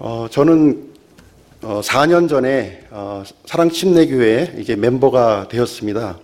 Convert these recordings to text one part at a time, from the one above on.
저는 4년 전에 사랑침례교회 이제 멤버가 되었습니다.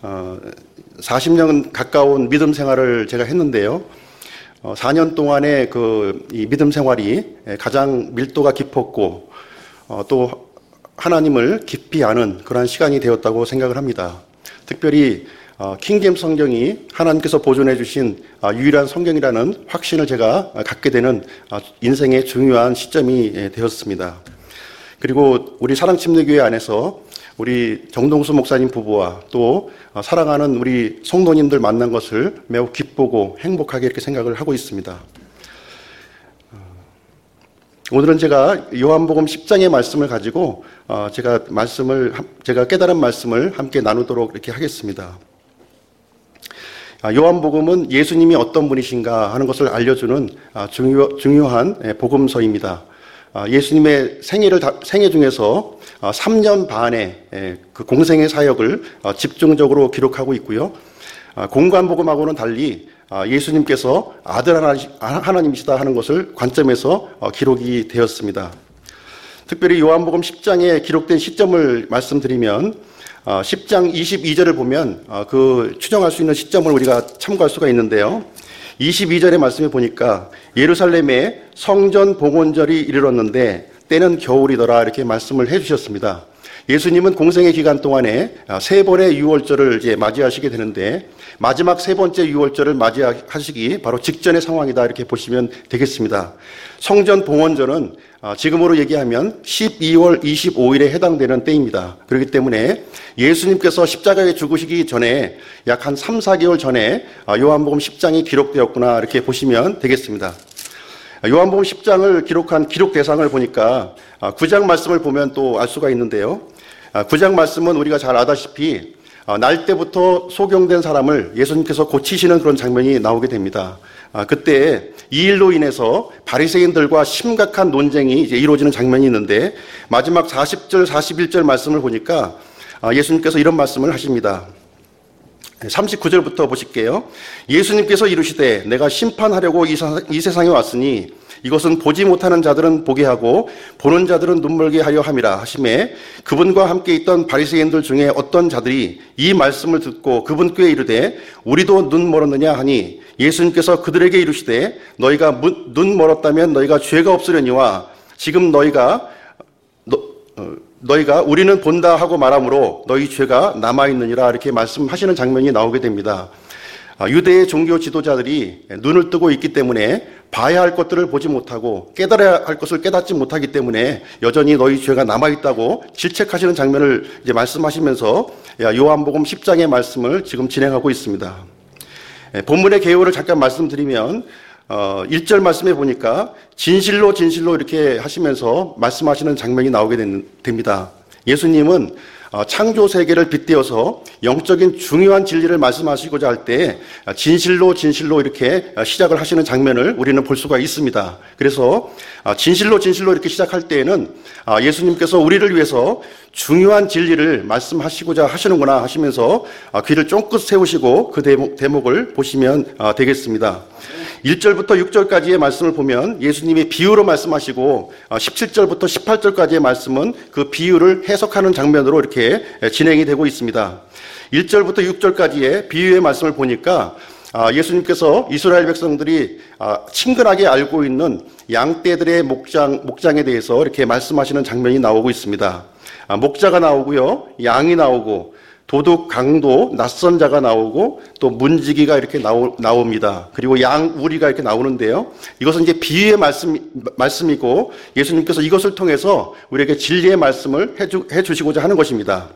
40년 가까운 믿음 생활을 제가 했는데요. 4년 동안의 이 믿음 생활이 가장 밀도가 깊었고 또 하나님을 깊이 아는 그러한 시간이 되었다고 생각을 합니다. 특별히 킹제임스 성경이 하나님께서 보존해 주신 유일한 성경이라는 확신을 제가 갖게 되는 인생의 중요한 시점이 되었습니다. 그리고 우리 사랑침례교회 안에서 우리 정동수 목사님 부부와 또 사랑하는 우리 성도님들 만난 것을 매우 기쁘고 행복하게 이렇게 생각을 하고 있습니다. 오늘은 제가 요한복음 10장의 말씀을 가지고 제가 깨달은 말씀을 함께 나누도록 이렇게 하겠습니다. 요한복음은 예수님이 어떤 분이신가 하는 것을 알려주는 중요한 복음서입니다. 예수님의 생애 중에서 3년 반의 그 공생의 사역을 집중적으로 기록하고 있고요. 공관복음하고는 달리 예수님께서 아들 하나님이시다 하는 것을 관점에서 기록이 되었습니다. 특별히 요한복음 10장에 기록된 시점을 말씀드리면 10장 22절을 보면 그 추정할 수 있는 시점을 우리가 참고할 수가 있는데요. 22절의 말씀에 보니까 예루살렘에 성전 봉헌절이 이르렀는데 때는 겨울이더라 이렇게 말씀을 해주셨습니다. 예수님은 공생의 기간 동안에 3번의 유월절을 이제 맞이하시게 되는데 마지막 3번째 유월절을 맞이하시기 바로 직전의 상황이다 이렇게 보시면 되겠습니다. 성전 봉헌절은 지금으로 얘기하면 12월 25일에 해당되는 때입니다. 그렇기 때문에 예수님께서 십자가에 죽으시기 전에 약 한 3, 4개월 전에 요한복음 10장이 기록되었구나 이렇게 보시면 되겠습니다. 요한복음 10장을 기록한 기록 대상을 보니까 9장 말씀을 보면 또 알 수가 있는데요. 9장 말씀은 우리가 잘 아다시피 날 때부터 소경된 사람을 예수님께서 고치시는 그런 장면이 나오게 됩니다. 그때 이 일로 인해서 바리새인들과 심각한 논쟁이 이제 이루어지는 장면이 있는데 마지막 40절, 41절 말씀을 보니까 예수님께서 이런 말씀을 하십니다. 39절부터 보실게요. 예수님께서 이르시되 내가 심판하려고 이 세상에 왔으니 이것은 보지 못하는 자들은 보게 하고 보는 자들은 눈멀게 하려 함이라 하시매 그분과 함께 있던 바리새인들 중에 어떤 자들이 이 말씀을 듣고 그분 께 이르되 우리도 눈 멀었느냐 하니 예수님께서 그들에게 이르시되 너희가 눈 멀었다면 너희가 죄가 없으려니와 지금 너희가 우리는 본다 하고 말하므로 너희 죄가 남아있느니라 이렇게 말씀하시는 장면이 나오게 됩니다. 유대의 종교 지도자들이 눈을 뜨고 있기 때문에 봐야 할 것들을 보지 못하고 깨달아야 할 것을 깨닫지 못하기 때문에 여전히 너희 죄가 남아있다고 질책하시는 장면을 이제 말씀하시면서 요한복음 10장의 말씀을 지금 진행하고 있습니다. 본문의 개요를 잠깐 말씀드리면 1절 말씀에 보니까 진실로 진실로 이렇게 하시면서 말씀하시는 장면이 나오게 됩니다. 예수님은 창조 세계를 빗대어서 영적인 중요한 진리를 말씀하시고자 할 때 진실로 진실로 이렇게 시작을 하시는 장면을 우리는 볼 수가 있습니다. 그래서 진실로 진실로 이렇게 시작할 때에는 예수님께서 우리를 위해서 중요한 진리를 말씀하시고자 하시는구나 하시면서 귀를 쫑긋 세우시고 그 대목을 보시면 되겠습니다. 1절부터 6절까지의 말씀을 보면 예수님이 비유로 말씀하시고 17절부터 18절까지의 말씀은 그 비유를 해석하는 장면으로 이렇게 진행이 되고 있습니다. 1절부터 6절까지의 비유의 말씀을 보니까 예수님께서 이스라엘 백성들이 친근하게 알고 있는 양떼들의 목장에 대해서 이렇게 말씀하시는 장면이 나오고 있습니다. 목자가 나오고요, 양이 나오고 도둑, 강도, 낯선 자가 나오고 또 문지기가 이렇게 나옵니다. 그리고 양우리가 이렇게 나오는데요. 이것은 이제 비유의 말씀이고 예수님께서 이것을 통해서 우리에게 진리의 말씀을 해주시고자 하는 것입니다.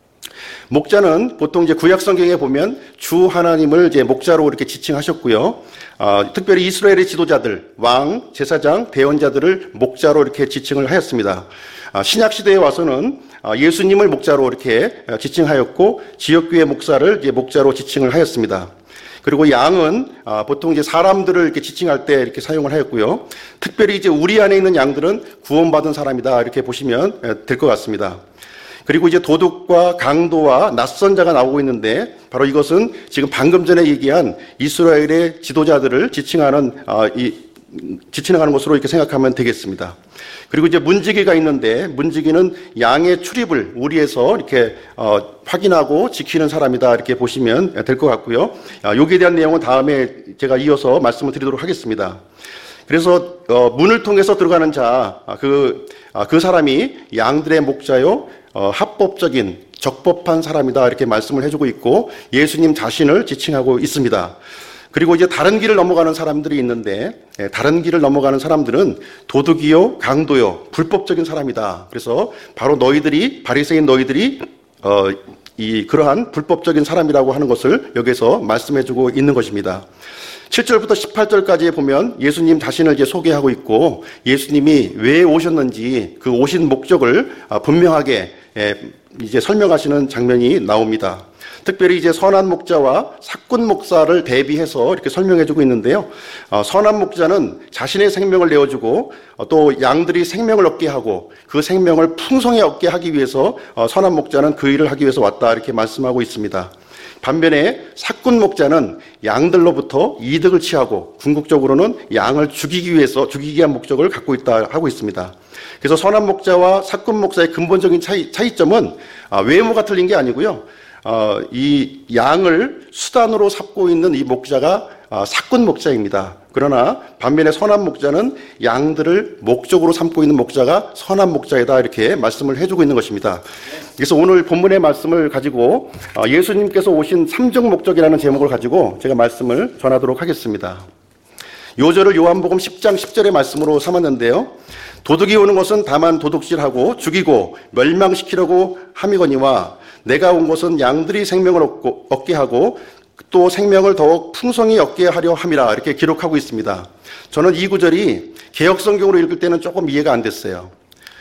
목자는 보통 이제 구약 성경에 보면 주 하나님을 이제 목자로 이렇게 지칭하셨고요. 특별히 이스라엘의 지도자들, 왕, 제사장, 대언자들을 목자로 이렇게 지칭을 하였습니다. 신약 시대에 와서는 예수님을 목자로 이렇게 지칭하였고 지역교회 목사를 이제 목자로 지칭을 하였습니다. 그리고 양은 보통 이제 사람들을 이렇게 지칭할 때 이렇게 사용을 하였고요. 특별히 이제 우리 안에 있는 양들은 구원받은 사람이다 이렇게 보시면 될 것 같습니다. 그리고 이제 도둑과 강도와 낯선 자가 나오고 있는데 바로 이것은 지금 방금 전에 얘기한 이스라엘의 지도자들을 지칭하는 지쳐나가는 것으로 이렇게 생각하면 되겠습니다. 그리고 이제 문지기가 있는데 문지기는 양의 출입을 우리에서 이렇게 확인하고 지키는 사람이다 이렇게 보시면 될 것 같고요. 여기에 대한 내용은 다음에 제가 이어서 말씀을 드리도록 하겠습니다. 그래서 문을 통해서 들어가는 자, 그 사람이 양들의 목자요, 합법적인 적법한 사람이다 이렇게 말씀을 해주고 있고 예수님 자신을 지칭하고 있습니다. 그리고 이제 다른 길을 넘어가는 사람들이 있는데 다른 길을 넘어가는 사람들은 도둑이요, 강도요, 불법적인 사람이다. 그래서 바로 너희들이 바리새인 너희들이 그러한 불법적인 사람이라고 하는 것을 여기서 말씀해주고 있는 것입니다. 7절부터 18절까지에 보면 예수님 자신을 이제 소개하고 있고 예수님이 왜 오셨는지 그 오신 목적을 분명하게 이제 설명하시는 장면이 나옵니다. 특별히 이제 선한 목자와 삭군 목사를 대비해서 이렇게 설명해주고 있는데요. 선한 목자는 자신의 생명을 내어주고 또 양들이 생명을 얻게 하고 그 생명을 풍성히 얻게 하기 위해서 선한 목자는 그 일을 하기 위해서 왔다 이렇게 말씀하고 있습니다. 반면에 삭군 목자는 양들로부터 이득을 취하고 궁극적으로는 양을 죽이기 위한 목적을 갖고 있다 하고 있습니다. 그래서 선한 목자와 삭군 목사의 근본적인 차이점은 외모가 틀린 게 아니고요. 이 양을 수단으로 삼고 있는 이 목자가 삭군 목자입니다. 그러나 반면에 선한 목자는 양들을 목적으로 삼고 있는 목자가 선한 목자이다 이렇게 말씀을 해주고 있는 것입니다. 그래서 오늘 본문의 말씀을 가지고 예수님께서 오신 삼중 목적이라는 제목을 가지고 제가 말씀을 전하도록 하겠습니다. 요절을 요한복음 10장 10절의 말씀으로 삼았는데요. 도둑이 오는 것은 다만 도둑질하고 죽이고 멸망시키려고 함이거니와 내가 온 것은 양들이 생명을 얻게 하고 또 생명을 더욱 풍성히 얻게 하려 함이라 이렇게 기록하고 있습니다. 저는 이 구절이 개역성경으로 읽을 때는 조금 이해가 안 됐어요.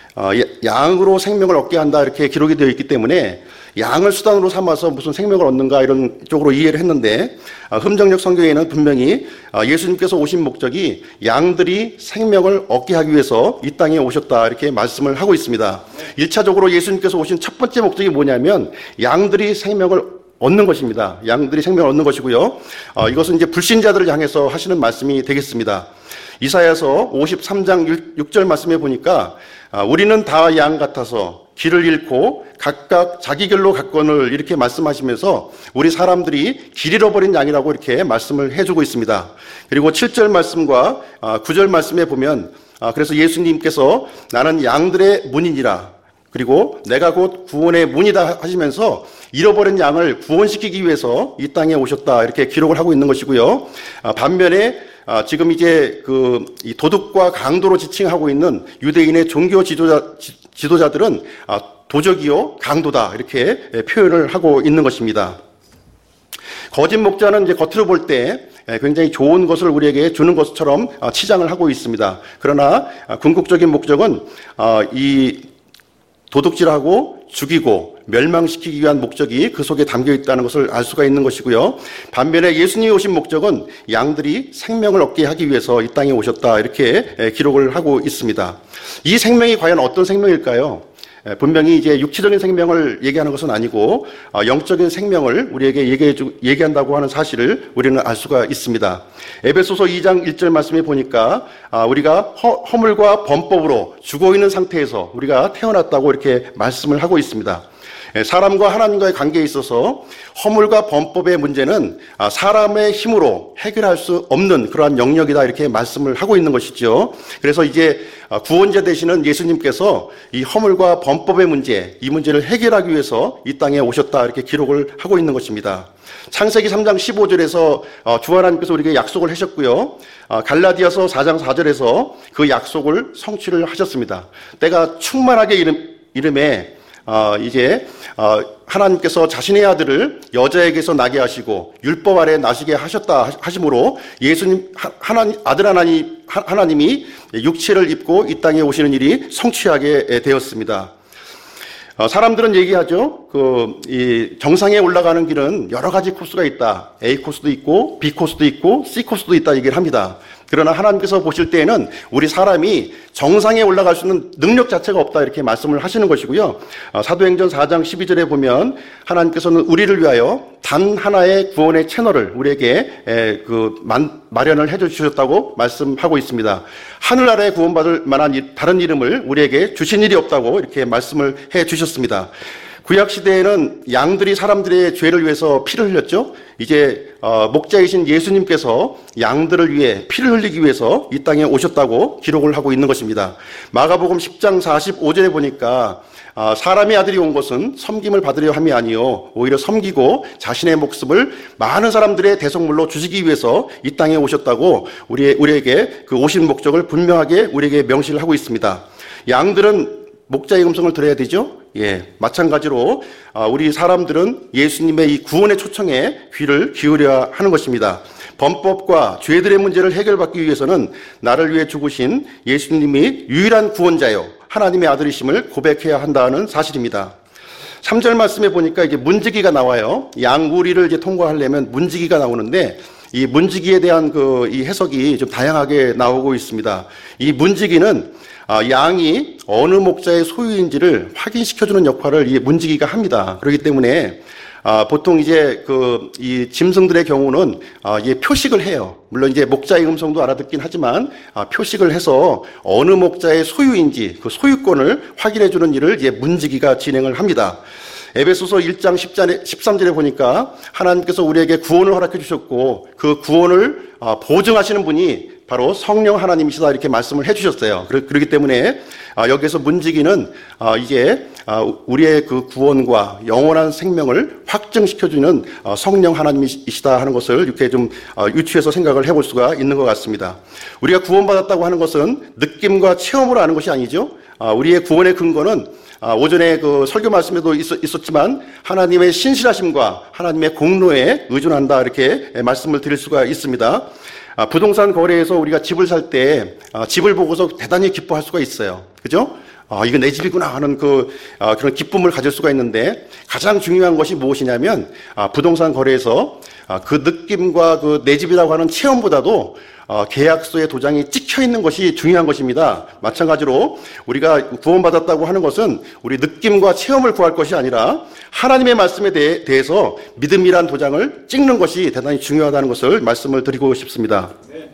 양으로 생명을 얻게 한다 이렇게 기록이 되어 있기 때문에 양을 수단으로 삼아서 무슨 생명을 얻는가 이런 쪽으로 이해를 했는데 흠정역 성경에는 분명히 예수님께서 오신 목적이 양들이 생명을 얻게 하기 위해서 이 땅에 오셨다 이렇게 말씀을 하고 있습니다. 1차적으로 예수님께서 오신 첫 번째 목적이 뭐냐면 양들이 생명을 얻는 것입니다. 양들이 생명을 얻는 것이고요. 이것은 이제 불신자들을 향해서 하시는 말씀이 되겠습니다. 이사야서 53장 6절 말씀해 보니까 우리는 다 양 같아서 길을 잃고 각각 자기 길로 갔거늘 이렇게 말씀하시면서 우리 사람들이 길 잃어버린 양이라고 이렇게 말씀을 해주고 있습니다. 그리고 7절 말씀과 9절 말씀에 보면 그래서 예수님께서 나는 양들의 문이니라 그리고 내가 곧 구원의 문이다 하시면서 잃어버린 양을 구원시키기 위해서 이 땅에 오셨다 이렇게 기록을 하고 있는 것이고요. 반면에 지금 이제 이 도둑과 강도로 지칭하고 있는 유대인의 종교 지도자들은 도적이요 강도다 이렇게 표현을 하고 있는 것입니다. 거짓 목자는 이제 겉으로 볼 때 굉장히 좋은 것을 우리에게 주는 것처럼 치장을 하고 있습니다. 그러나 궁극적인 목적은 이 도둑질하고 죽이고 멸망시키기 위한 목적이 그 속에 담겨 있다는 것을 알 수가 있는 것이고요. 반면에 예수님이 오신 목적은 양들이 생명을 얻게 하기 위해서 이 땅에 오셨다 이렇게 기록을 하고 있습니다. 이 생명이 과연 어떤 생명일까요? 분명히 이제 육체적인 생명을 얘기하는 것은 아니고 영적인 생명을 우리에게 얘기한다고 하는 사실을 우리는 알 수가 있습니다. 에베소서 2장 1절 말씀에 보니까 우리가 허물과 범법으로 죽어있는 상태에서 우리가 태어났다고 이렇게 말씀을 하고 있습니다. 사람과 하나님과의 관계에 있어서 허물과 범법의 문제는 사람의 힘으로 해결할 수 없는 그러한 영역이다 이렇게 말씀을 하고 있는 것이죠. 그래서 이제 구원자 되시는 예수님께서 이 허물과 범법의 문제, 이 문제를 해결하기 위해서 이 땅에 오셨다 이렇게 기록을 하고 있는 것입니다. 창세기 3장 15절에서 주 하나님께서 우리에게 약속을 하셨고요. 갈라디아서 4장 4절에서 그 약속을 성취를 하셨습니다. 때가 충만하게 이름에 이제 하나님께서 자신의 아들을 여자에게서 나게 하시고 율법 아래 나시게 하셨다 하심으로 예수님 아들 하나님이 육체를 입고 이 땅에 오시는 일이 성취하게 되었습니다. 사람들은 얘기하죠. 이 정상에 올라가는 길은 여러 가지 코스가 있다. A 코스도 있고 B 코스도 있고 C 코스도 있다 얘기를 합니다. 그러나 하나님께서 보실 때에는 우리 사람이 정상에 올라갈 수 있는 능력 자체가 없다 이렇게 말씀을 하시는 것이고요. 사도행전 4장 12절에 보면 하나님께서는 우리를 위하여 단 하나의 구원의 채널을 우리에게 마련을 해주셨다고 말씀하고 있습니다. 하늘나라에 구원받을 만한 다른 이름을 우리에게 주신 일이 없다고 이렇게 말씀을 해주셨습니다. 구약 시대에는 양들이 사람들의 죄를 위해서 피를 흘렸죠. 이제 목자이신 예수님께서 양들을 위해 피를 흘리기 위해서 이 땅에 오셨다고 기록을 하고 있는 것입니다. 마가복음 10장 45절에 보니까 사람의 아들이 온 것은 섬김을 받으려 함이 아니요 오히려 섬기고 자신의 목숨을 많은 사람들의 대속물로 주시기 위해서 이 땅에 오셨다고 우리에게 그 오신 목적을 분명하게 우리에게 명시를 하고 있습니다. 양들은 목자의 음성을 들어야 되죠. 마찬가지로 우리 사람들은 예수님의 이 구원의 초청에 귀를 기울여야 하는 것입니다. 범법과 죄들의 문제를 해결받기 위해서는 나를 위해 죽으신 예수님이 유일한 구원자요 하나님의 아들이심을 고백해야 한다는 사실입니다. 3절 말씀에 보니까 이게 문지기가 나와요. 양우리를 이제 통과하려면 문지기가 나오는데 이 문지기에 대한 이 해석이 좀 다양하게 나오고 있습니다. 이 문지기는 양이 어느 목자의 소유인지를 확인시켜주는 역할을 이 문지기가 합니다. 그렇기 때문에 보통 이제 이 짐승들의 경우는 이게 표식을 해요. 물론 이제 목자의 음성도 알아듣긴 하지만 표식을 해서 어느 목자의 소유인지 그 소유권을 확인해주는 일을 이제 문지기가 진행을 합니다. 에베소서 1장 13절에 보니까 하나님께서 우리에게 구원을 허락해 주셨고 그 구원을 보증하시는 분이 바로 성령 하나님이시다 이렇게 말씀을 해주셨어요. 그렇기 때문에 여기서 문지기는 이게 우리의 그 구원과 영원한 생명을 확증시켜주는 성령 하나님이시다 하는 것을 이렇게 좀 유추해서 생각을 해볼 수가 있는 것 같습니다. 우리가 구원받았다고 하는 것은 느낌과 체험으로 아는 것이 아니죠. 우리의 구원의 근거는 오전에 그 설교 말씀에도 있었지만 하나님의 신실하심과 하나님의 공로에 의존한다 이렇게 말씀을 드릴 수가 있습니다. 부동산 거래에서 우리가 집을 살 때 집을 보고서 대단히 기뻐할 수가 있어요. 그죠? 이거 내 집이구나 하는 그런 기쁨을 가질 수가 있는데 가장 중요한 것이 무엇이냐면 부동산 거래에서 그 느낌과 그 내 집이라고 하는 체험보다도 계약서에 도장이 찍혀 있는 것이 중요한 것입니다. 마찬가지로 우리가 구원받았다고 하는 것은 우리 느낌과 체험을 구할 것이 아니라 하나님의 말씀에 대해서 믿음이란 도장을 찍는 것이 대단히 중요하다는 것을 말씀을 드리고 싶습니다.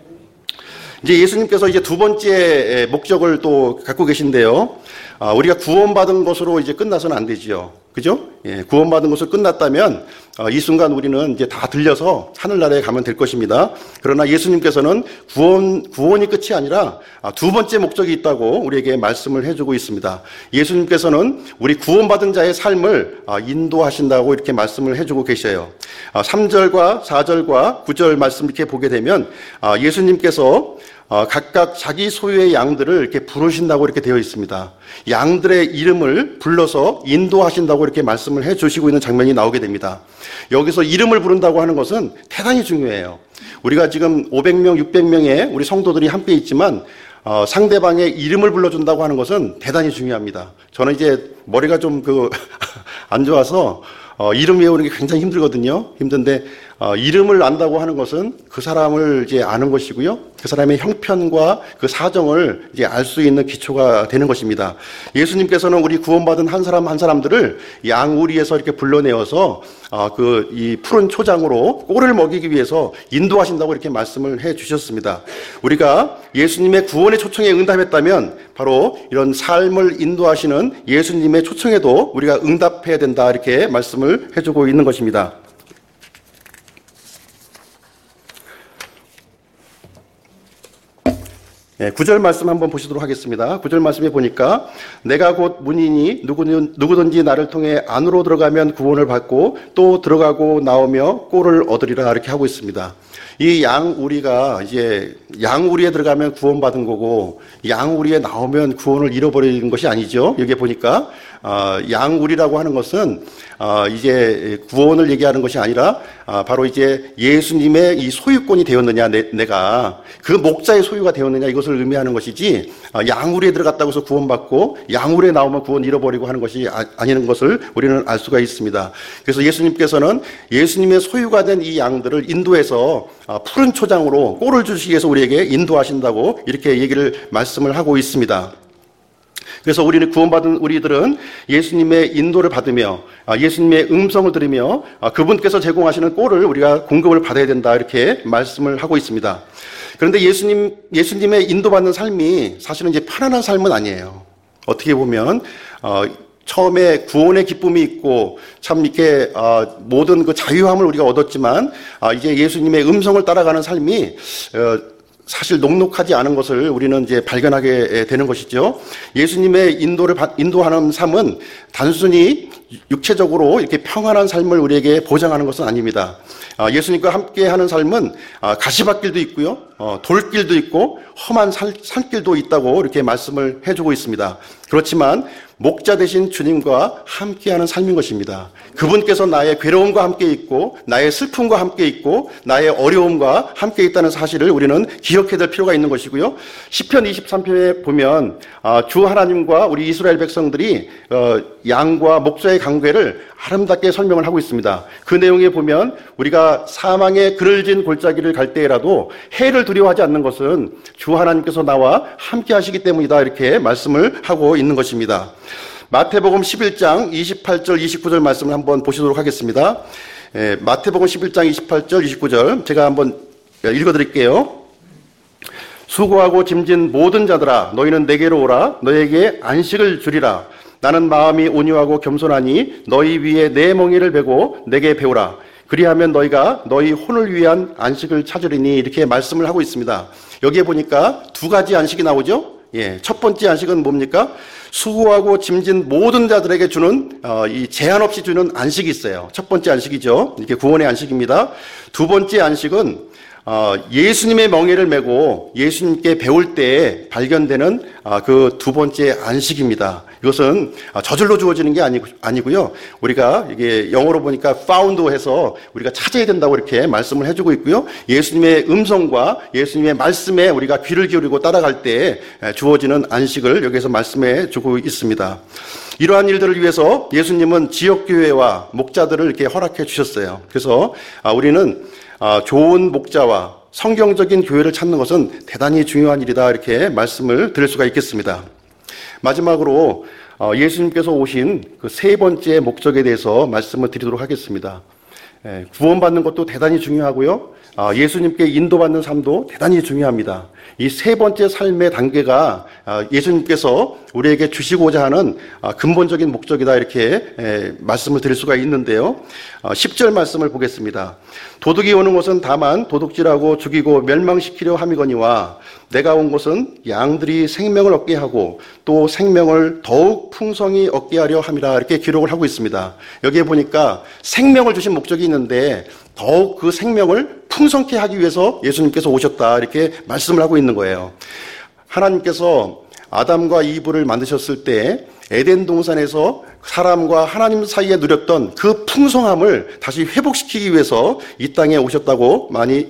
이제 예수님께서 이제 두 번째 목적을 또 갖고 계신데요. 우리가 구원받은 것으로 이제 끝나서는 안 되지요. 그죠? 구원받은 것으로 끝났다면 이 순간 우리는 이제 다 들려서 하늘나라에 가면 될 것입니다. 그러나 예수님께서는 구원이 끝이 아니라 두 번째 목적이 있다고 우리에게 말씀을 해주고 있습니다. 예수님께서는 우리 구원받은 자의 삶을 인도하신다고 이렇게 말씀을 해주고 계셔요. 3절과 4절과 9절 말씀 이렇게 보게 되면 예수님께서 각각 자기 소유의 양들을 이렇게 부르신다고 이렇게 되어 있습니다. 양들의 이름을 불러서 인도하신다고 이렇게 말씀을 해 주시고 있는 장면이 나오게 됩니다. 여기서 이름을 부른다고 하는 것은 대단히 중요해요. 우리가 지금 500명, 600명의 우리 성도들이 함께 있지만 상대방의 이름을 불러준다고 하는 것은 대단히 중요합니다. 저는 이제 머리가 좀 안 좋아서 이름 외우는 게 굉장히 힘들거든요. 힘든데 이름을 안다고 하는 것은 그 사람을 이제 아는 것이고요. 그 사람의 형편과 그 사정을 이제 알 수 있는 기초가 되는 것입니다. 예수님께서는 우리 구원받은 한 사람 한 사람들을 양우리에서 이렇게 불러내어서 이 푸른 초장으로 꼴을 먹이기 위해서 인도하신다고 이렇게 말씀을 해 주셨습니다. 우리가 예수님의 구원의 초청에 응답했다면 바로 이런 삶을 인도하시는 예수님의 초청에도 우리가 응답해야 된다 이렇게 말씀을 해주고 있는 것입니다. 9절 말씀 한번 보시도록 하겠습니다. 9절 말씀에 보니까 내가 곧 문이니 누구든지 나를 통해 안으로 들어가면 구원을 받고 또 들어가고 나오며 꼴을 얻으리라 이렇게 하고 있습니다. 이 양우리가 이제 양우리에 들어가면 구원받은 거고 양우리에 나오면 구원을 잃어버리는 것이 아니죠. 여기 보니까 양우리라고 하는 것은 이제 구원을 얘기하는 것이 아니라 바로 이제 예수님의 이 소유권이 되었느냐, 내가 그 목자의 소유가 되었느냐, 이것을 의미하는 것이지, 양우리에 들어갔다고 해서 구원받고 양우리에 나오면 구원 잃어버리고 하는 것이 아니는 것을 우리는 알 수가 있습니다. 그래서 예수님께서는 예수님의 소유가 된 이 양들을 인도해서 푸른 초장으로 꼴을 주시기 위해서 우리에게 인도하신다고 이렇게 말씀을 하고 있습니다. 그래서 우리는 구원받은 우리들은 예수님의 인도를 받으며 예수님의 음성을 들으며 그분께서 제공하시는 꼴을 우리가 공급을 받아야 된다, 이렇게 말씀을 하고 있습니다. 그런데 예수님의 인도받는 삶이 사실은 이제 편안한 삶은 아니에요. 어떻게 보면 처음에 구원의 기쁨이 있고 참 이렇게 모든 그 자유함을 우리가 얻었지만 이제 예수님의 음성을 따라가는 삶이 사실 녹록하지 않은 것을 우리는 이제 발견하게 되는 것이죠. 예수님의 인도하는 삶은 단순히 육체적으로 이렇게 평안한 삶을 우리에게 보장하는 것은 아닙니다. 예수님과 함께 하는 삶은 가시밭길도 있고요, 돌길도 있고 험한 산길도 있다고 이렇게 말씀을 해주고 있습니다. 그렇지만 목자 되신 주님과 함께하는 삶인 것입니다. 그분께서 나의 괴로움과 함께 있고 나의 슬픔과 함께 있고 나의 어려움과 함께 있다는 사실을 우리는 기억해야 될 필요가 있는 것이고요. 시편 23편에 보면 주 하나님과 우리 이스라엘 백성들이 양과 목자의 관계를 아름답게 설명을 하고 있습니다. 그 내용에 보면 우리가 사망의 그늘진 골짜기를 갈 때라도 해를 두려워하지 않는 것은 주 하나님께서 나와 함께 하시기 때문이다, 이렇게 말씀을 하고 있는 것입니다. 마태복음 11장 28절 29절 말씀을 한번 보시도록 하겠습니다. 마태복음 11장 28절 29절 제가 한번 읽어드릴게요. 수고하고 짐진 모든 자들아, 너희는 내게로 오라. 너희에게 안식을 주리라. 나는 마음이 온유하고 겸손하니 너희 위에 내 멍에를 베고 내게 배우라. 그리하면 너희가 너희 혼을 위한 안식을 찾으리니, 이렇게 말씀을 하고 있습니다. 여기에 보니까 두 가지 안식이 나오죠. 첫 번째 안식은 뭡니까? 수고하고 짐진 모든 자들에게 주는 이 제한 없이 주는 안식이 있어요. 첫 번째 안식이죠. 이게 구원의 안식입니다. 두 번째 안식은 예수님의 멍에를 메고 예수님께 배울 때 발견되는 그 두 번째 안식입니다. 이것은 저절로 주어지는 게 아니고요. 우리가 이게 영어로 보니까 found 해서 우리가 찾아야 된다고 이렇게 말씀을 해주고 있고요. 예수님의 음성과 예수님의 말씀에 우리가 귀를 기울이고 따라갈 때 주어지는 안식을 여기서 말씀해 주고 있습니다. 이러한 일들을 위해서 예수님은 지역교회와 목자들을 이렇게 허락해 주셨어요. 그래서 우리는 좋은 목자와 성경적인 교회를 찾는 것은 대단히 중요한 일이다, 이렇게 말씀을 드릴 수가 있겠습니다. 마지막으로 예수님께서 오신 그 세 번째 목적에 대해서 말씀을 드리도록 하겠습니다. 구원받는 것도 대단히 중요하고요, 예수님께 인도받는 삶도 대단히 중요합니다. 이 세 번째 삶의 단계가 예수님께서 우리에게 주시고자 하는 근본적인 목적이다, 이렇게 말씀을 드릴 수가 있는데요. 10절 말씀을 보겠습니다. 도둑이 오는 것은 다만 도둑질하고 죽이고 멸망시키려 함이거니와 내가 온 것은 양들이 생명을 얻게 하고 또 생명을 더욱 풍성히 얻게 하려 함이라, 이렇게 기록을 하고 있습니다. 여기에 보니까 생명을 주신 목적이 있는데 더욱 그 생명을 풍성케 하기 위해서 예수님께서 오셨다, 이렇게 말씀을 하고 있는 거예요. 하나님께서 아담과 이브를 만드셨을 때 에덴 동산에서 사람과 하나님 사이에 누렸던 그 풍성함을 다시 회복시키기 위해서 이 땅에 오셨다고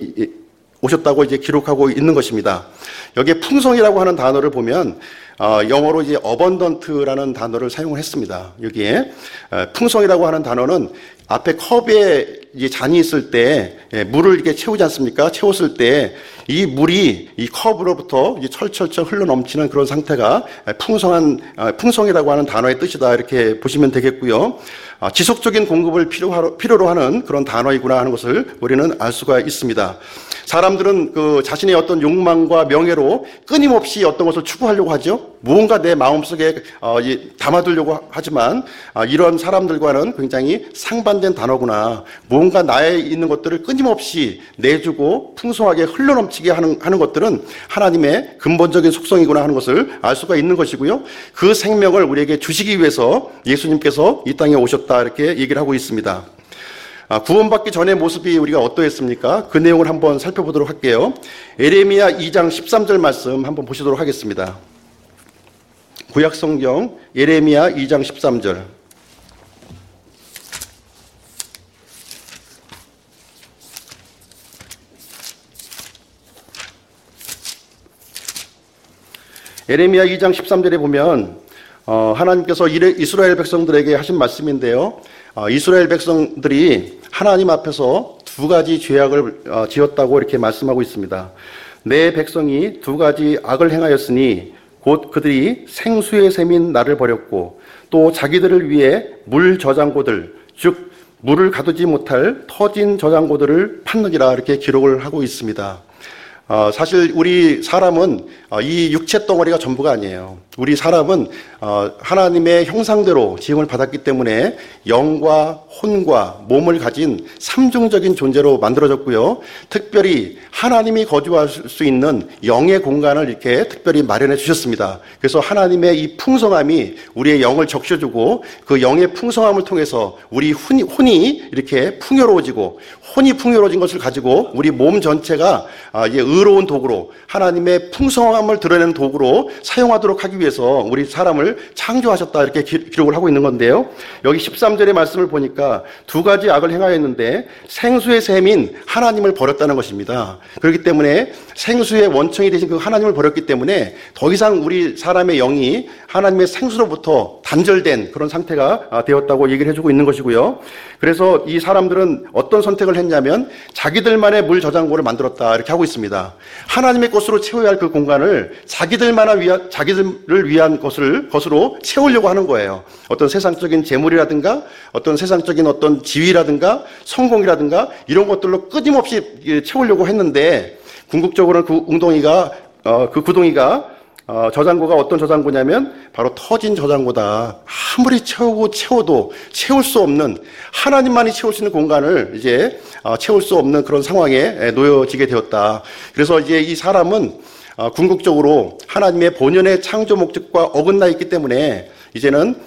이제 기록하고 있는 것입니다. 여기에 풍성이라고 하는 단어를 보면 영어로 이제 abundant라는 단어를 사용을 했습니다. 여기에 풍성이라고 하는 단어는 앞에 컵에 이제 잔이 있을 때 물을 이렇게 채우지 않습니까? 채웠을 때 이 물이 이 컵으로부터 이제 철철철 흘러 넘치는 그런 상태가 풍성이라고 하는 단어의 뜻이다, 이렇게 보시면 되겠고요. 지속적인 공급을 필요로 하는 그런 단어이구나 하는 것을 우리는 알 수가 있습니다. 사람들은 그 자신의 어떤 욕망과 명예로 끊임없이 어떤 것을 추구하려고 하죠. 무언가 내 마음속에 담아두려고 하지만 이런 사람들과는 굉장히 상반된 단어구나. 무언가 나에 있는 것들을 끊임없이 내주고 풍성하게 흘러넘치게 하는 것들은 하나님의 근본적인 속성이구나 하는 것을 알 수가 있는 것이고요. 그 생명을 우리에게 주시기 위해서 예수님께서 이 땅에 오셨다, 이렇게 얘기를 하고 있습니다. 구원받기 전의 모습이 우리가 어떠했습니까? 그 내용을 한번 살펴보도록 할게요. 에레미야 2장 13절 말씀 한번 보시도록 하겠습니다. 구약성경 예레미야 2장 13절. 예레미야 2장 13절에 보면 하나님께서 이스라엘 백성들에게 하신 말씀인데요. 이스라엘 백성들이 하나님 앞에서 두 가지 죄악을 지었다고 이렇게 말씀하고 있습니다. 내 백성이 두 가지 악을 행하였으니 곧 그들이 생수의 샘인 나를 버렸고 또 자기들을 위해 물 저장고들 즉 물을 가두지 못할 터진 저장고들을 팠느니라 이렇게 기록을 하고 있습니다. 사실 우리 사람은 이 육체 덩어리가 전부가 아니에요. 우리 사람은 하나님의 형상대로 지음을 받았기 때문에 영과 혼과 몸을 가진 삼중적인 존재로 만들어졌고요. 특별히 하나님이 거주할 수 있는 영의 공간을 이렇게 특별히 마련해 주셨습니다. 그래서 하나님의 이 풍성함이 우리의 영을 적셔주고 그 영의 풍성함을 통해서 우리 혼이 이렇게 풍요로워지고 혼이 풍요로워진 것을 가지고 우리 몸 전체가 이제 의로운 도구로 하나님의 풍성함을 드러내는 도구로 사용하도록 하기 위해서 우리 사람을 창조하셨다 이렇게 기록을 하고 있는 건데요. 여기 13절의 말씀을 보니까 두 가지 악을 행하였는데 생수의 샘인 하나님을 버렸다는 것입니다. 그렇기 때문에 생수의 원천이 되신 그 하나님을 버렸기 때문에 더 이상 우리 사람의 영이 하나님의 생수로부터 단절된 그런 상태가 되었다고 얘기를 해주고 있는 것이고요. 그래서 이 사람들은 어떤 선택을 했냐면 자기들만의 물 저장고를 만들었다 이렇게 하고 있습니다. 하나님의 것으로 채워야 할 그 공간을 자기들을 위한 것으로 채우려고 하는 거예요. 어떤 세상적인 재물이라든가 어떤 세상적인 어떤 지위라든가 성공이라든가 이런 것들로 끊임없이 채우려고 했는데 궁극적으로는 그 구덩이가 저장고가 어떤 저장고냐면 바로 터진 저장고다. 아무리 채워도 채울 수 없는 하나님만이 채울 수 있는 공간을 이제 채울 수 없는 그런 상황에 놓여지게 되었다. 그래서 이제 이 사람은 궁극적으로 하나님의 본연의 창조 목적과 어긋나 있기 때문에 이제는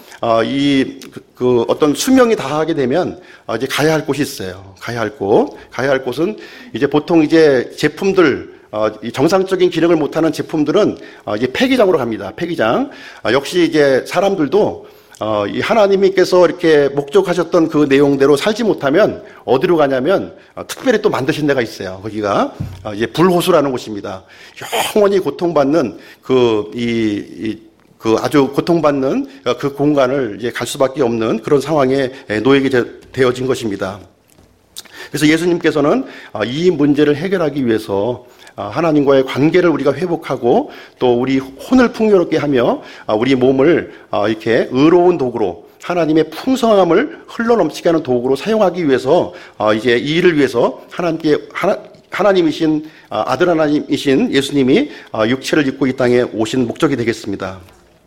어떤 수명이 다하게 되면 이제 가야 할 곳이 있어요. 가야 할 곳은 이제 보통 이제 제품들 이 정상적인 기능을 못하는 제품들은 이제 폐기장으로 갑니다. 폐기장. 역시 이제 사람들도 이 하나님께서 이렇게 목적하셨던 그 내용대로 살지 못하면 어디로 가냐면 특별히 또 만드신 데가 있어요. 거기가 이제 불호수라는 곳입니다. 영원히 고통받는 아주 고통받는 그 공간을 이제 갈 수밖에 없는 그런 상황에 놓이게 되어진 것입니다. 그래서 예수님께서는 이 문제를 해결하기 위해서 하나님과의 관계를 우리가 회복하고 또 우리 혼을 풍요롭게 하며 우리 몸을 이렇게 의로운 도구로 하나님의 풍성함을 흘러넘치게 하는 도구로 사용하기 위해서 이제 이 일을 위해서 하나님이신 아들 하나님이신 예수님이 육체를 입고 이 땅에 오신 목적이 되겠습니다.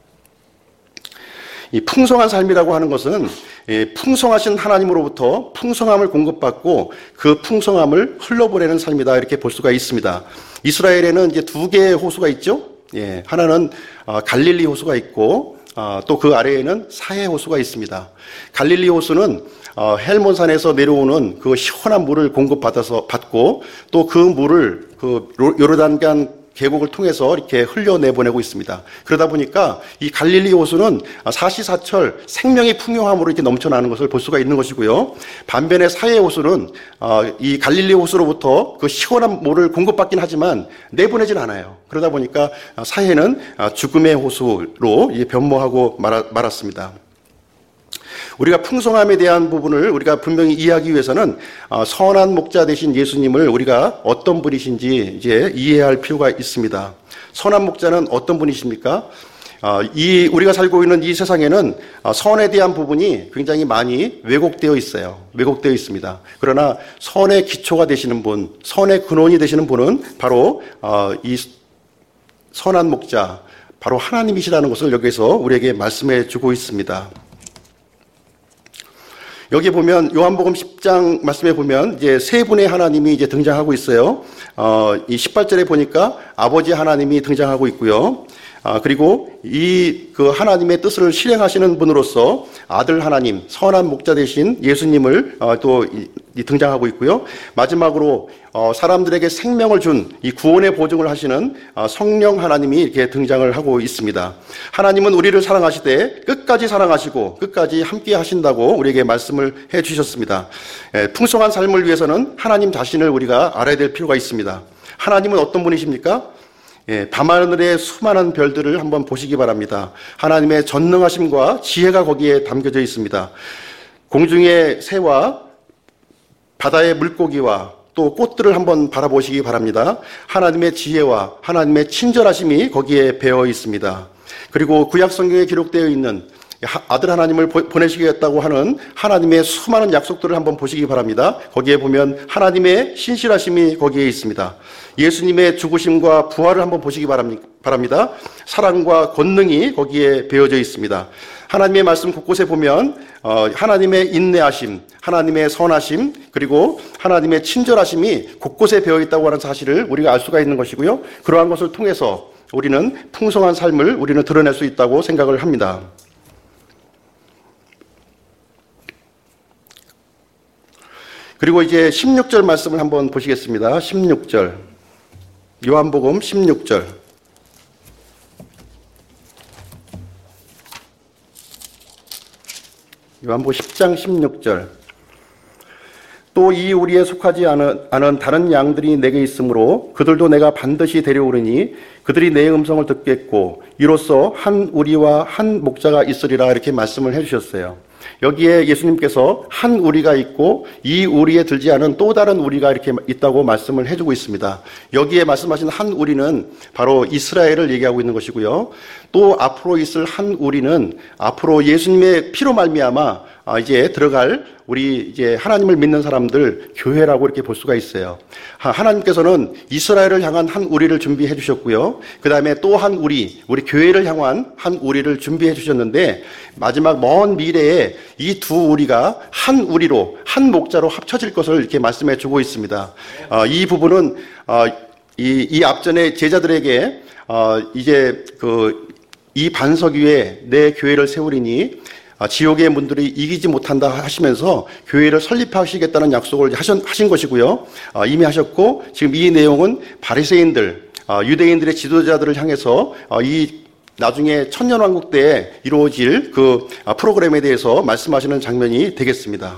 이 풍성한 삶이라고 하는 것은 풍성하신 하나님으로부터 풍성함을 공급받고 그 풍성함을 흘러보내는 삶이다 이렇게 볼 수가 있습니다. 이스라엘에는 이제 두 개의 호수가 있죠. 하나는 갈릴리 호수가 있고 또 그 아래에는 사해 호수가 있습니다. 갈릴리 호수는 헬몬산에서 내려오는 그 시원한 물을 받고 또 그 물을 그 요르단강 계곡을 통해서 이렇게 흘려내보내고 있습니다. 그러다 보니까 이 갈릴리 호수는 사시사철 생명의 풍요함으로 이렇게 넘쳐나는 것을 볼 수가 있는 것이고요. 반면에 사해 호수는 이 갈릴리 호수로부터 그 시원한 물을 공급받긴 하지만 내보내진 않아요. 그러다 보니까 사해는 죽음의 호수로 변모하고 말았습니다. 우리가 풍성함에 대한 부분을 우리가 분명히 이해하기 위해서는 선한 목자 되신 예수님을 우리가 어떤 분이신지 이제 이해해야 할 필요가 있습니다. 선한 목자는 어떤 분이십니까? 우리가 살고 있는 이 세상에는 선에 대한 부분이 굉장히 많이 왜곡되어 있어요. 왜곡되어 있습니다. 그러나 선의 기초가 되시는 분, 선의 근원이 되시는 분은 바로 이 선한 목자, 바로 하나님이시라는 것을 여기서 우리에게 말씀해 주고 있습니다. 여기 보면 요한복음 10장 말씀에 보면 이제 세 분의 하나님이 이제 등장하고 있어요. 이 18절에 보니까 아버지 하나님이 등장하고 있고요. 그리고 그 하나님의 뜻을 실행하시는 분으로서 아들 하나님, 선한 목자 되신 예수님을 또 등장하고 있고요. 마지막으로 사람들에게 생명을 준 이 구원의 보증을 하시는 성령 하나님이 이렇게 등장을 하고 있습니다. 하나님은 우리를 사랑하시되 끝까지 사랑하시고 끝까지 함께 하신다고 우리에게 말씀을 해 주셨습니다. 풍성한 삶을 위해서는 하나님 자신을 우리가 알아야 될 필요가 있습니다. 하나님은 어떤 분이십니까? 밤하늘의 수많은 별들을 한번 보시기 바랍니다. 하나님의 전능하심과 지혜가 거기에 담겨져 있습니다. 공중의 새와 바다의 물고기와 또 꽃들을 한번 바라보시기 바랍니다. 하나님의 지혜와 하나님의 친절하심이 거기에 배어 있습니다. 그리고 구약 성경에 기록되어 있는 아들 하나님을 보내시겠다고 하는 하나님의 수많은 약속들을 한번 보시기 바랍니다. 거기에 보면 하나님의 신실하심이 거기에 있습니다. 예수님의 죽으심과 부활을 한번 보시기 바랍니다. 사랑과 권능이 거기에 배어져 있습니다. 하나님의 말씀 곳곳에 보면 하나님의 인내하심, 하나님의 선하심, 그리고 하나님의 친절하심이 곳곳에 배어 있다고 하는 사실을 우리가 알 수가 있는 것이고요. 그러한 것을 통해서 우리는 풍성한 삶을 우리는 드러낼 수 있다고 생각을 합니다. 그리고 이제 16절 말씀을 한번 보시겠습니다. 16절. 요한복음 16절. 요한복음 10장 16절. 또 이 우리에 속하지 않은 다른 양들이 내게 있으므로 그들도 내가 반드시 데려오르니 그들이 내 음성을 듣겠고 이로써 한 우리와 한 목자가 있으리라 이렇게 말씀을 해주셨어요. 여기에 예수님께서 한 우리가 있고 이 우리에 들지 않은 또 다른 우리가 이렇게 있다고 말씀을 해주고 있습니다. 여기에 말씀하신 한 우리는 바로 이스라엘을 얘기하고 있는 것이고요. 또 앞으로 있을 한 우리는 앞으로 예수님의 피로 말미암아 이제 들어갈 우리 이제 하나님을 믿는 사람들 교회라고 이렇게 볼 수가 있어요. 하나님께서는 이스라엘을 향한 한 우리를 준비해 주셨고요. 그 다음에 또 한 우리 교회를 향한 한 우리를 준비해 주셨는데 마지막 먼 미래에 이 두 우리가 한 우리로 한 목자로 합쳐질 것을 이렇게 말씀해 주고 있습니다. 이 부분은 이 앞전에 제자들에게 이제 이 반석 위에 내 교회를 세우리니 지옥의 문들이 이기지 못한다 하시면서 교회를 설립하시겠다는 약속을 하신 것이고요. 이미 하셨고 지금 이 내용은 바리새인들, 유대인들의 지도자들을 향해서 이 나중에 천년왕국 때 이루어질 그 프로그램에 대해서 말씀하시는 장면이 되겠습니다.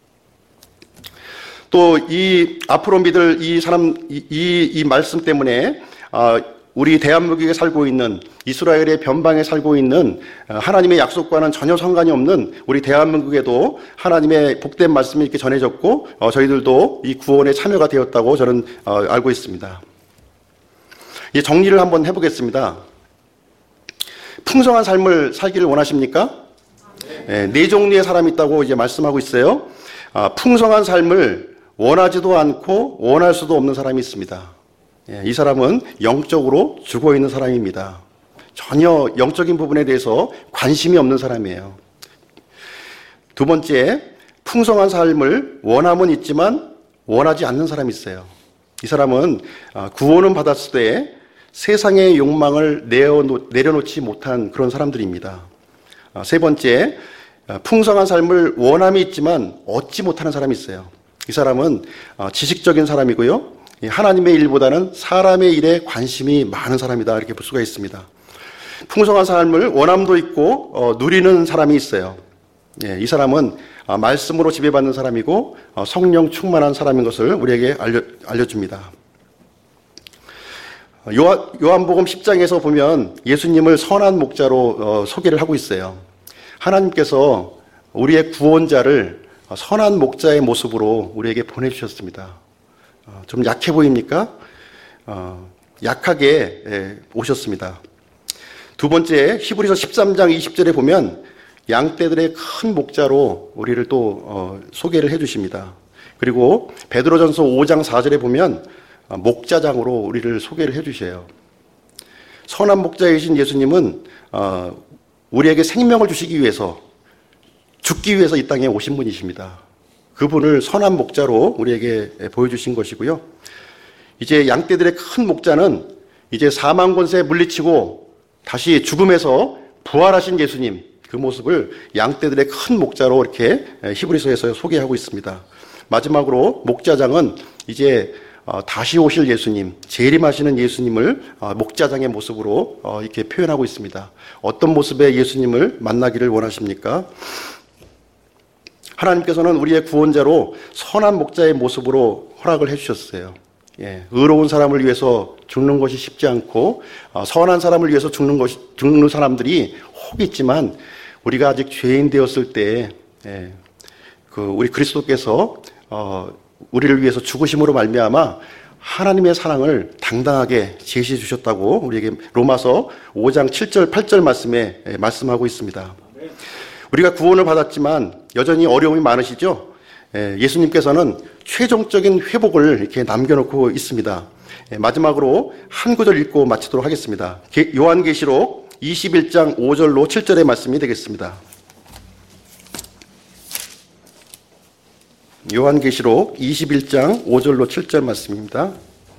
또 이 앞으로 믿을 이 말씀 때문에 우리 대한민국에 살고 있는 이스라엘의 변방에 살고 있는 하나님의 약속과는 전혀 상관이 없는 우리 대한민국에도 하나님의 복된 말씀이 이렇게 전해졌고 저희들도 이 구원에 참여가 되었다고 저는 알고 있습니다. 이 정리를 한번 해보겠습니다. 풍성한 삶을 살기를 원하십니까? 네 종류의 사람이 있다고 이제 말씀하고 있어요. 풍성한 삶을 원하지도 않고 원할 수도 없는 사람이 있습니다. 이 사람은 영적으로 죽어 있는 사람입니다. 전혀 영적인 부분에 대해서 관심이 없는 사람이에요. 두 번째, 풍성한 삶을 원함은 있지만 원하지 않는 사람이 있어요. 이 사람은 구원은 받았을 때 세상의 욕망을 내려놓지 못한 그런 사람들입니다. 세 번째, 풍성한 삶을 원함이 있지만 얻지 못하는 사람이 있어요. 이 사람은 지식적인 사람이고요. 하나님의 일보다는 사람의 일에 관심이 많은 사람이다 이렇게 볼 수가 있습니다. 풍성한 삶을 원함도 있고 누리는 사람이 있어요. 이 사람은 말씀으로 지배받는 사람이고 성령 충만한 사람인 것을 우리에게 알려줍니다. 요한복음 10장에서 보면 예수님을 선한 목자로 소개를 하고 있어요. 하나님께서 우리의 구원자를 선한 목자의 모습으로 우리에게 보내주셨습니다. 좀 약해 보입니까? 약하게 오셨습니다. 두 번째, 히브리서 13장 20절에 보면 양떼들의 큰 목자로 우리를 또 소개를 해주십니다. 그리고 베드로전서 5장 4절에 보면 목자장으로 우리를 소개를 해주셔요. 선한 목자이신 예수님은 우리에게 생명을 주시기 위해서 죽기 위해서 이 땅에 오신 분이십니다. 그분을 선한 목자로 우리에게 보여주신 것이고요. 이제 양떼들의 큰 목자는 이제 사망 권세 물리치고 다시 죽음에서 부활하신 예수님, 그 모습을 양떼들의 큰 목자로 이렇게 히브리서에서 소개하고 있습니다. 마지막으로 목자장은 이제 다시 오실 예수님, 재림하시는 예수님을 목자장의 모습으로 이렇게 표현하고 있습니다. 어떤 모습의 예수님을 만나기를 원하십니까? 하나님께서는 우리의 구원자로 선한 목자의 모습으로 허락을 해주셨어요. 의로운 사람을 위해서 죽는 것이 쉽지 않고 선한 사람을 위해서 죽는 사람들이 혹 있지만 우리가 아직 죄인 되었을 때 우리 그리스도께서 우리를 위해서 죽으심으로 말미암아 하나님의 사랑을 당당하게 제시해 주셨다고 우리에게 로마서 5장 7절 8절 말씀에 말씀하고 있습니다. 우리가 구원을 받았지만 여전히 어려움이 많으시죠? 예수님께서는 최종적인 회복을 이렇게 남겨놓고 있습니다. 마지막으로 한 구절 읽고 마치도록 하겠습니다. 요한계시록 21장 5절로 7절의 말씀이 되겠습니다. 요한계시록 21장 5절로 7절 말씀입니다.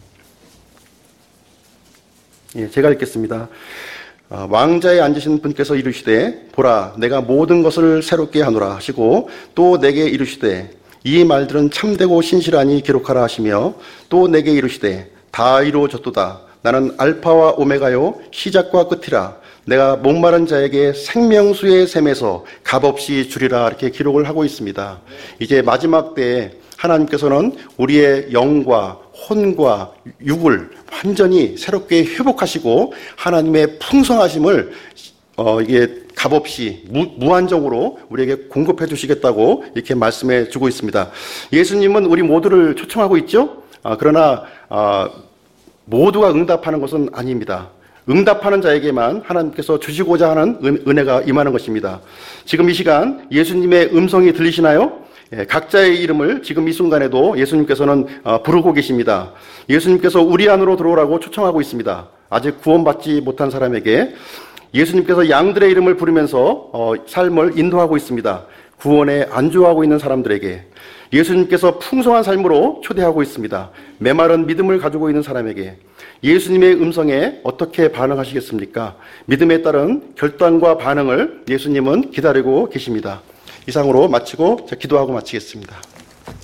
제가 읽겠습니다. 왕자에 앉으신 분께서 이르시되 보라 내가 모든 것을 새롭게 하노라 하시고 또 내게 이르시되 이 말들은 참되고 신실하니 기록하라 하시며 또 내게 이르시되 다 이루어졌도다 나는 알파와 오메가요 시작과 끝이라 내가 목마른 자에게 생명수의 샘에서 값없이 주리라 이렇게 기록을 하고 있습니다. 이제 마지막 때에 하나님께서는 우리의 영과 혼과 육을 완전히 새롭게 회복하시고 하나님의 풍성하심을 이게 값없이 무한정으로 우리에게 공급해 주시겠다고 이렇게 말씀해 주고 있습니다. 예수님은 우리 모두를 초청하고 있죠. 그러나 모두가 응답하는 것은 아닙니다. 응답하는 자에게만 하나님께서 주시고자 하는 은혜가 임하는 것입니다. 지금 이 시간 예수님의 음성이 들리시나요? 각자의 이름을 지금 이 순간에도 예수님께서는 부르고 계십니다. 예수님께서 우리 안으로 들어오라고 초청하고 있습니다. 아직 구원받지 못한 사람에게 예수님께서 양들의 이름을 부르면서 삶을 인도하고 있습니다. 구원에 안주하고 있는 사람들에게 예수님께서 풍성한 삶으로 초대하고 있습니다. 메마른 믿음을 가지고 있는 사람에게 예수님의 음성에 어떻게 반응하시겠습니까? 믿음에 따른 결단과 반응을 예수님은 기다리고 계십니다. 이상으로 마치고 기도하고 마치겠습니다.